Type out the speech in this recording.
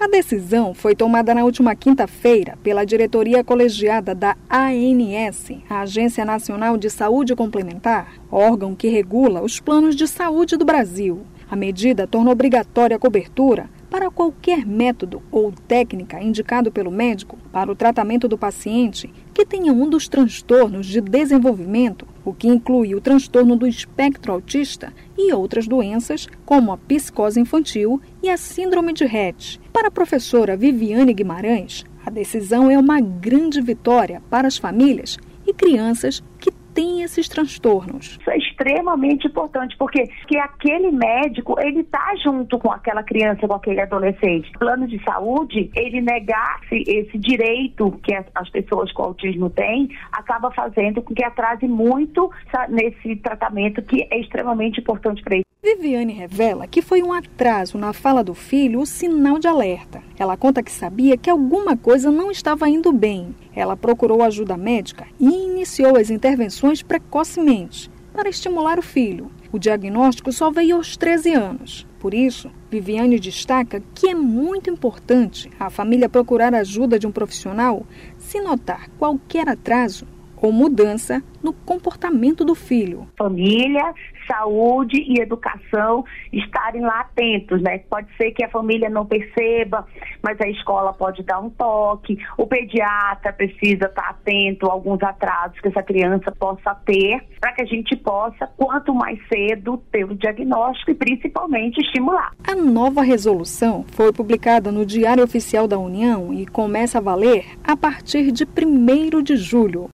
A decisão foi tomada na última quinta-feira pela diretoria colegiada da ANS, a Agência Nacional de Saúde Complementar, órgão que regula os planos de saúde do Brasil. A medida torna obrigatória a cobertura para qualquer método ou técnica indicado pelo médico para o tratamento do paciente que tenha um dos transtornos de desenvolvimento, o que inclui o transtorno do espectro autista e outras doenças, como a psicose infantil e a síndrome de Rett. Para a professora Viviane Guimarães, a decisão é uma grande vitória para as famílias e crianças que têm esses transtornos. Isso é extremamente importante, porque aquele médico, ele está junto com aquela criança, com aquele adolescente. O plano de saúde, ele negar esse direito que as pessoas com autismo têm, acaba fazendo com que atrase muito nesse tratamento que é extremamente importante para ele. Viviane revela que foi um atraso na fala do filho o sinal de alerta. Ela conta que sabia que alguma coisa não estava indo bem. Ela procurou ajuda médica e iniciou as intervenções precocemente para estimular o filho. O diagnóstico só veio aos 13 anos. Por isso, Viviane destaca que é muito importante a família procurar a ajuda de um profissional se notar qualquer atraso ou mudança no comportamento do filho. Família, saúde e educação estarem lá atentos, né? Pode ser que a família não perceba, mas a escola pode dar um toque, o pediatra precisa estar atento a alguns atrasos que essa criança possa ter, para que a gente possa, quanto mais cedo, ter o diagnóstico e principalmente estimular. A nova resolução foi publicada no Diário Oficial da União e começa a valer a partir de 1º de julho.